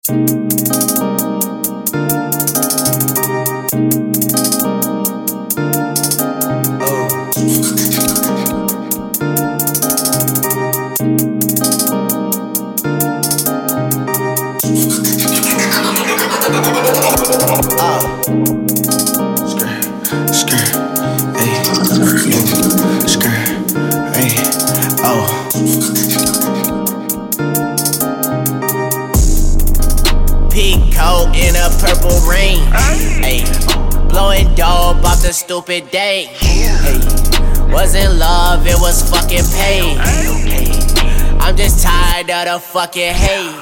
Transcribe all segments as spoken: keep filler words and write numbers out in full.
Coat in a purple rain, ayy, blowing dope off the stupid day. Ayy, wasn't love, it was fucking pain. Ayy, I'm just tired of the fucking hate.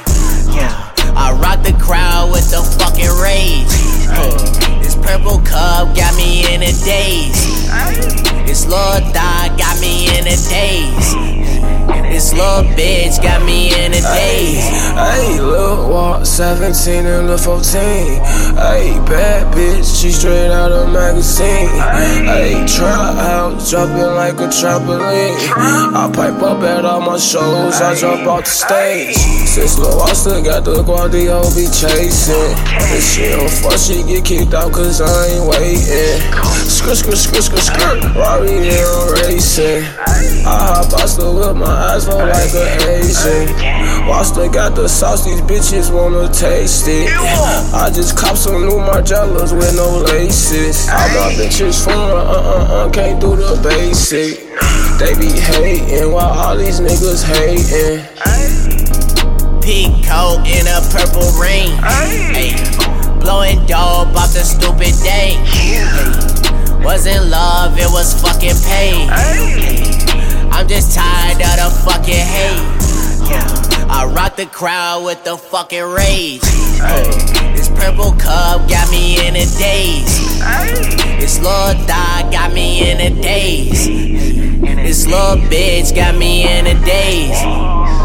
I rock the crowd with the fucking rage. Uh, this purple cup got me in a daze. This little thot got me in a daze. This little bitch got me in a daze. Ayy, Lil Walk, seventeen and Lil fourteen. Ayy, bad bitch, she straight out of magazine. Ayy, trap house, jumping like a trampoline. I pipe up at all my shows, I jump off the stage. Since Lil Walk still got the Guardio be chasing. If she don't fuck, she get kicked out cause I ain't waiting. Skr, skr, skr, skr, skr, Rari and racing. I hop, I still with my eyes low like an Asian. Wasta got the sauce, these bitches wanna taste it. I just cop some new Margellas with no laces. All my bitches foreign, uh-uh-uh, can't do the basic. They be hating while all these niggas hating. Pink coat in a purple rain, ayy, blowing dope off the stupid day. Ayy, wasn't love, it was fucking pain. I'm just tired of the fucking hate. I rock the crowd with the fucking rage. Uh, this purple cup got me in a daze. This little thot got me in a daze. This little bitch got me in a daze.